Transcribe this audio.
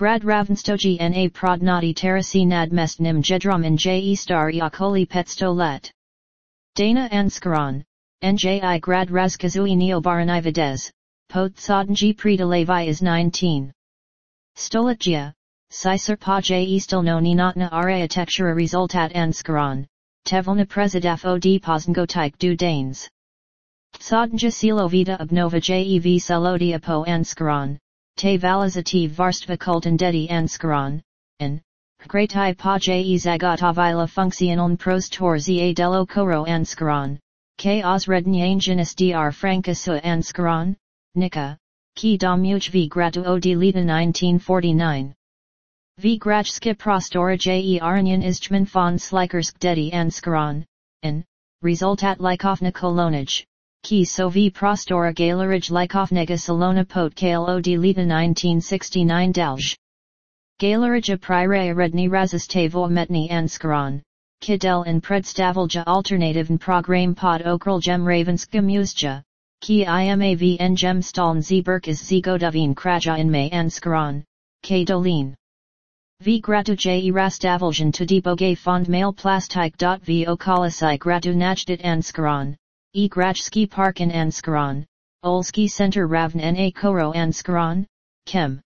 Grad Ravenstoji na Prodnati Terasi nad mest nim jedrum in je star iakoli petsto let. Dana Anskaran, nji grad razkazui neobarani vides, pot sodanji predalevi is 19. Stolatgia, Sisar pa je stilno ninatna area textura resultat Anskaran, tevelna presidaf od posngotik du danes. Sodanja silovita obnova jev salodia po Anskaran. Te valizativ varstva kultan dedi Anskaran, and Gratai pa je zagatavila funkcionaln prostor za delo koro Anskaran, k osrednyangenis dr franca su Anskaran, Nika, ki domuch v gratu od lita 1949. V grachska prostora je aranyan istman von slikersk dedi Anskaran, and resultat likovna kolonij. Ki so v prostora galerij likovnega salona pot kale od lita 1969 dalj. Galerija prirea redni razistavo metni Anskaran, kidel in predstavelja alternative program pod okreljem ravenska muzja, ki imav en gem staln zberkas zgodovin kraja in may Anskaran, k dolin. V gratu je rastaveljan to deboge fond mail plastik. V okolisai gratu najdit Anskaran, e grachski parkin Anskaran, Olski center ravn na koro Anskaran, Kem.